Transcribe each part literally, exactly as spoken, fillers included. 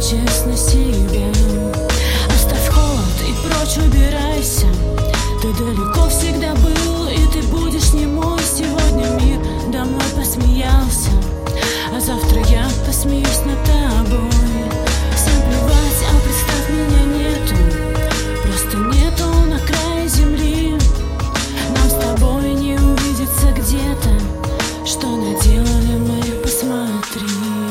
честно себе. Оставь холод и прочь убирайся. Ты далеко всегда был, и ты будешь не мой. Сегодня мир до мной посмеялся, а завтра я посмеюсь над тобой. Всем плевать, а представь, меня нету. Просто нету на крае земли. Нам с тобой не увидеться где-то. Что наделали мы, посмотри.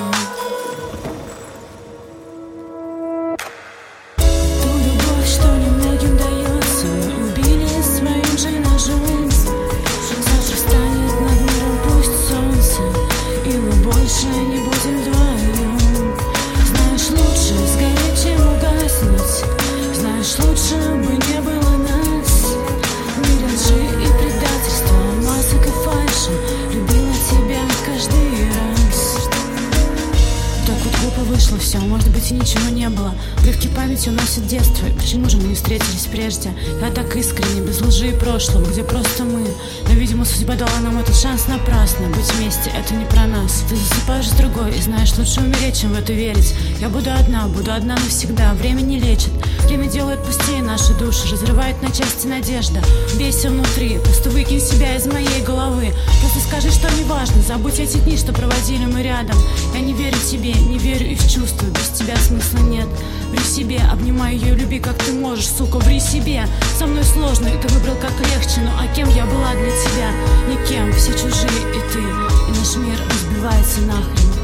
Ту любовь, что немногим дается, убили своим же ножом. Завтра встанет над миром пусть солнце, и мы больше не будем вдвоем. Знаешь, лучше сгореть, чем угаснуть. Знаешь, лучше бы не было нас. В мире лжи и предательства, масок и фальши. Любила тебя каждый раз. Так вот глупо вышло все, может быть и ничего не было. Урывки памяти уносят детство. И почему же мы не встретились прежде? Я так искренне, без лжи и прошлого, где просто мы. Но, видимо, судьба дала нам этот шанс напрасно. Быть вместе — это не про нас. Ты засыпаешь с другой и знаешь, лучше умереть, чем в это верить. Я буду одна, буду одна навсегда. Время не лечит, время делает пустее наши души, разрывает на части надежда. Бейся внутри, просто выкинь себя из моей головы. Просто скажи, что не важно, забудь эти дни, что проводили мы рядом. Я не верю тебе, не верю и в чувства, без тебя смысла нет. Ври себе, обнимай ее, люби как ты можешь, сука, ври себе. Со мной сложно, и ты выбрал как легче, ну а кем я была для тебя? Никем, все чужие и ты, и наш мир разбивается нахрен.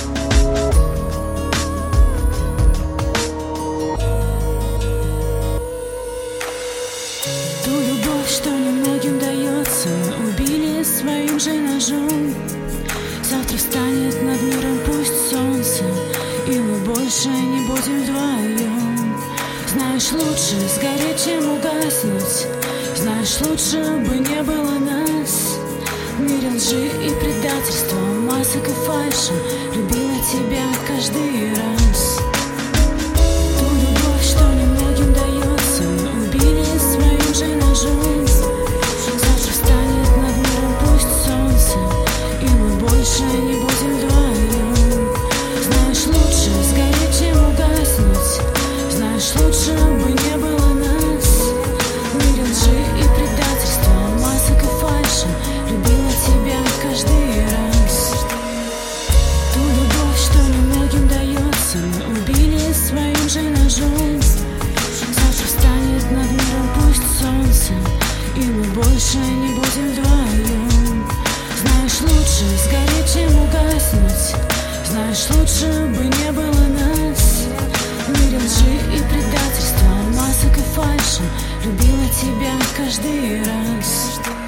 Ту любовь, что немногим дается, убили своим же ножом. Завтра встанет над миром пусть солнце, и мы больше не будем вдвоем. Знаешь, лучше сгореть, чем угаснуть. Знаешь, лучше бы не было нас. В мире лжи и предательства, масок и фальши. Любила тебя каждый раз. Ту любовь, что немногим дается, убили своим же ножом. Завтра встанет над миром пусть солнце, и мы больше не будем вдвоем. Знаешь, лучше сгореть, чем угаснуть. Знаешь, лучше бы не было нас. В мире лжи и предательства, масок и фальши. Любила тебя каждый раз. Ту любовь, что немногим дается, убили своим же ножом. Завтра встанет над миром пусть солнце, и мы больше не будем вдвоем. Знаешь, лучше сгореть, чем угаснуть. Знаешь, лучше бы не было нас. В мире лжи и предательства, масок и фальши. Любила тебя каждый раз.